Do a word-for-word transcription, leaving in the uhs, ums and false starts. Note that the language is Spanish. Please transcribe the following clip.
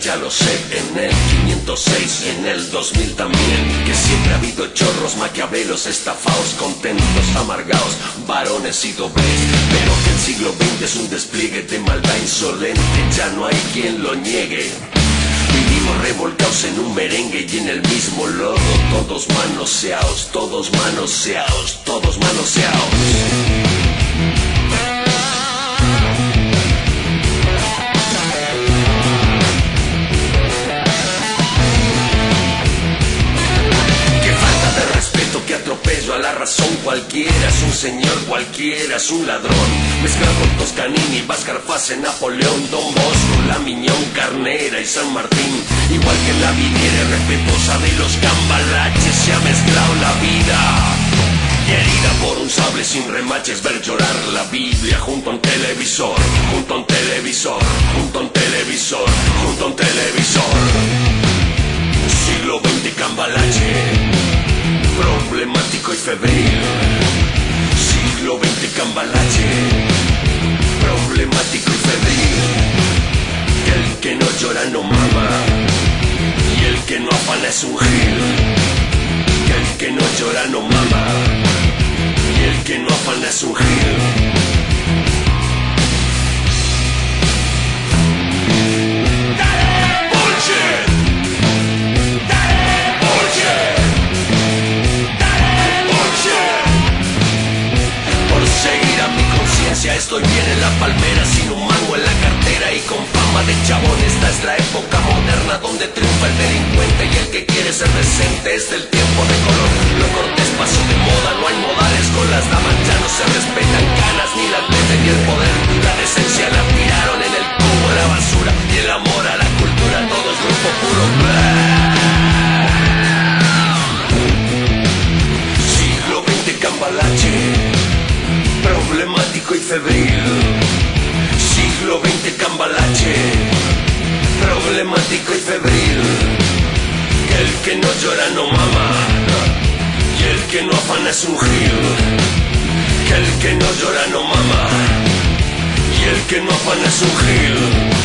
ya lo sé, en el quinientos seis y en el dos mil también. Que siempre ha habido chorros, maquiavelos, estafados, contentos, amargados, varones y dobles. Pero que el siglo veinte es un despliegue de maldad insolente, ya no hay quien lo niegue. Vivimos revolcados en un merengue y en el mismo lodo, todos manoseados, todos manoseados, todos manoseados. Que atropello a la razón cualquiera, es un señor cualquiera, es un ladrón. Mezcla con Toscanini, Vázquez Fase, Napoleón, Don Bosco, La Miñón, Carnera y San Martín. Igual que la viniera respetuosa de los cambalaches, se ha mezclado la vida. Y herida por un sable sin remaches, ver llorar la Biblia junto a un televisor, junto a un televisor, junto a un televisor, junto a un televisor. Siglo veinte cambalache, problemático y febril. Siglo veinte cambalache, problemático y febril. Que el que no llora no mama, y el que no afana es un gil. Que el que no llora no mama, y el que no afana es un gil. Estoy bien en la palmera, sin un mango en la cartera y con fama de chabón. Esta es la época moderna donde triunfa el delincuente y el que quiere ser decente es del tiempo de color. Lo cortés pasó de moda, no hay modales con las damas, ya no se respetan canas ni la tele ni el poder. La decencia la tiraron en el cubo de la basura y el amor a la cultura todo es grupo puro. Siglo veinte cambalache, problemático y febril. Siglo veinte cambalache, problemático y febril. Que el que no llora no mama, y el que no afana es un gil. Que el que no llora no mama, y el que no afana es un gil.